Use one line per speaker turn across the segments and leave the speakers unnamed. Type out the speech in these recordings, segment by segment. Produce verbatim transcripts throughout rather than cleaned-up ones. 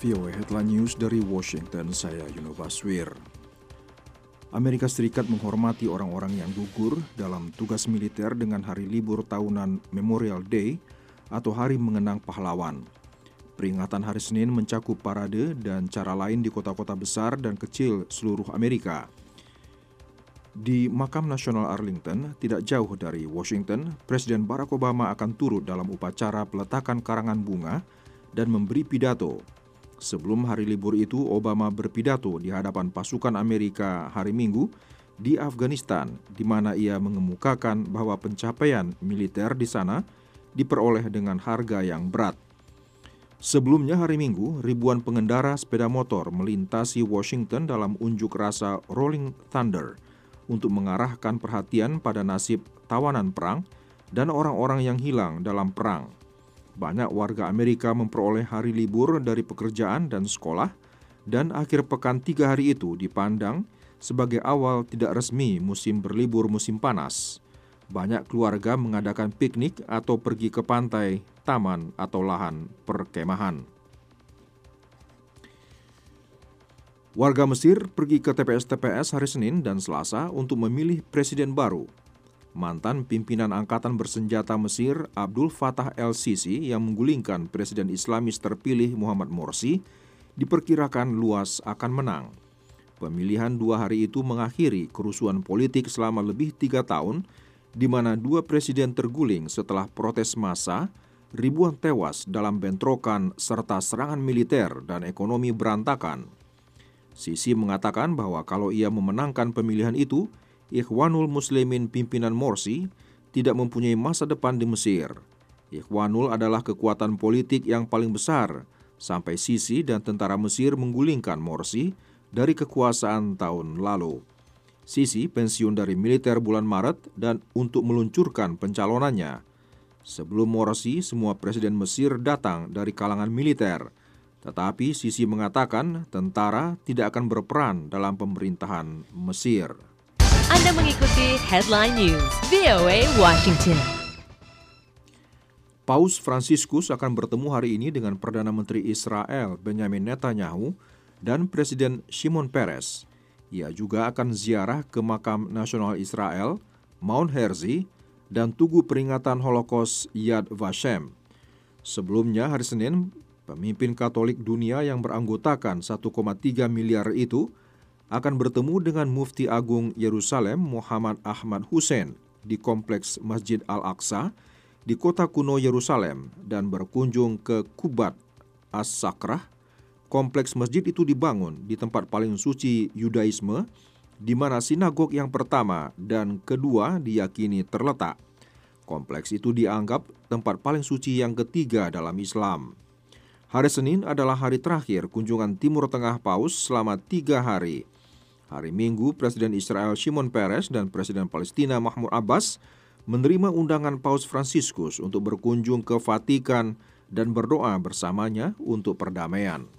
V O A Headline News dari Washington, saya Yuno Baswir. Amerika Serikat menghormati orang-orang yang gugur dalam tugas militer dengan hari libur tahunan Memorial Day atau Hari Mengenang Pahlawan. Peringatan hari Senin mencakup parade dan cara lain di kota-kota besar dan kecil seluruh Amerika. Di Makam Nasional Arlington, tidak jauh dari Washington, Presiden Barack Obama akan turut dalam upacara peletakan karangan bunga dan memberi pidato. Sebelum hari libur itu, Obama berpidato di hadapan pasukan Amerika hari Minggu di Afghanistan, di mana ia mengemukakan bahwa pencapaian militer di sana diperoleh dengan harga yang berat. Sebelumnya hari Minggu, ribuan pengendara sepeda motor melintasi Washington dalam unjuk rasa Rolling Thunder untuk mengarahkan perhatian pada nasib tawanan perang dan orang-orang yang hilang dalam perang. Banyak warga Amerika memperoleh hari libur dari pekerjaan dan sekolah, dan akhir pekan tiga hari itu dipandang sebagai awal tidak resmi musim berlibur musim panas. Banyak keluarga mengadakan piknik atau pergi ke pantai, taman, atau lahan perkemahan. Warga Mesir pergi ke T P S-T P S hari Senin dan Selasa untuk memilih presiden baru. Mantan pimpinan angkatan bersenjata Mesir, Abdul Fattah el-Sisi, yang menggulingkan presiden Islamis terpilih Muhammad Morsi, diperkirakan luas akan menang. Pemilihan dua hari itu mengakhiri kerusuhan politik selama lebih tiga tahun, di mana dua presiden terguling setelah protes massa, ribuan tewas dalam bentrokan serta serangan militer dan ekonomi berantakan. Sisi mengatakan bahwa kalau ia memenangkan pemilihan itu, Ikhwanul Muslimin pimpinan Morsi tidak mempunyai masa depan di Mesir. Ikhwanul adalah kekuatan politik yang paling besar sampai Sisi dan tentara Mesir menggulingkan Morsi dari kekuasaan tahun lalu. Sisi pensiun dari militer bulan Maret dan untuk meluncurkan pencalonannya. Sebelum Morsi, semua presiden Mesir datang dari kalangan militer. Tetapi Sisi mengatakan tentara tidak akan berperan dalam pemerintahan Mesir.
Anda mengikuti Headline News V O A Washington.
Paus Fransiskus akan bertemu hari ini dengan Perdana Menteri Israel Benjamin Netanyahu dan Presiden Shimon Peres. Ia juga akan ziarah ke Makam Nasional Israel, Mount Herzl, dan Tugu Peringatan Holocaust Yad Vashem. Sebelumnya hari Senin, pemimpin Katolik dunia yang beranggotakan satu koma tiga miliar itu akan bertemu dengan Mufti Agung Yerusalem Muhammad Ahmad Hussein di Kompleks Masjid Al-Aqsa di kota kuno Yerusalem dan berkunjung ke Qubat As-Sakrah. Kompleks masjid itu dibangun di tempat paling suci Yudaisme, di mana sinagog yang pertama dan kedua diyakini terletak. Kompleks itu dianggap tempat paling suci yang ketiga dalam Islam. Hari Senin adalah hari terakhir kunjungan Timur Tengah Paus selama tiga hari. Hari Minggu, Presiden Israel Shimon Peres dan Presiden Palestina Mahmud Abbas menerima undangan Paus Fransiskus untuk berkunjung ke Vatikan dan berdoa bersamanya untuk perdamaian.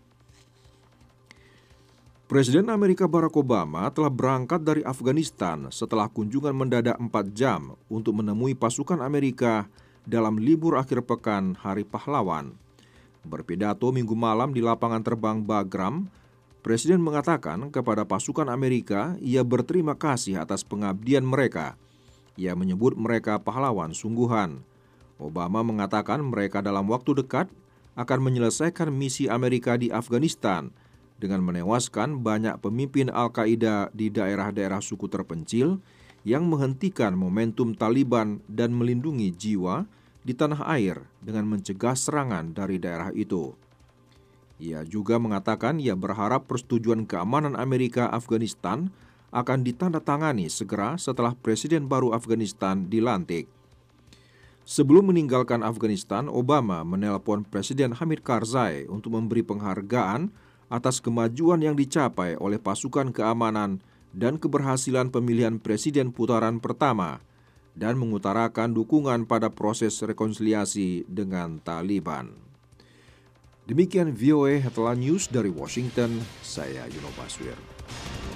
Presiden Amerika Barack Obama telah berangkat dari Afghanistan setelah kunjungan mendadak empat jam untuk menemui pasukan Amerika dalam libur akhir pekan Hari Pahlawan. Berpidato Minggu malam di lapangan terbang Bagram, Presiden mengatakan kepada pasukan Amerika ia berterima kasih atas pengabdian mereka. Ia menyebut mereka pahlawan sungguhan. Obama mengatakan mereka dalam waktu dekat akan menyelesaikan misi Amerika di Afghanistan dengan menewaskan banyak pemimpin Al-Qaeda di daerah-daerah suku terpencil yang menghentikan momentum Taliban dan melindungi jiwa di tanah air dengan mencegah serangan dari daerah itu. Ia juga mengatakan ia berharap persetujuan keamanan Amerika Afghanistan akan ditandatangani segera setelah Presiden baru Afghanistan dilantik. Sebelum meninggalkan Afghanistan, Obama menelpon Presiden Hamid Karzai untuk memberi penghargaan atas kemajuan yang dicapai oleh pasukan keamanan dan keberhasilan pemilihan presiden putaran pertama, dan mengutarakan dukungan pada proses rekonsiliasi dengan Taliban. Demikian V O A Headline News dari Washington, saya Yuno Baswir.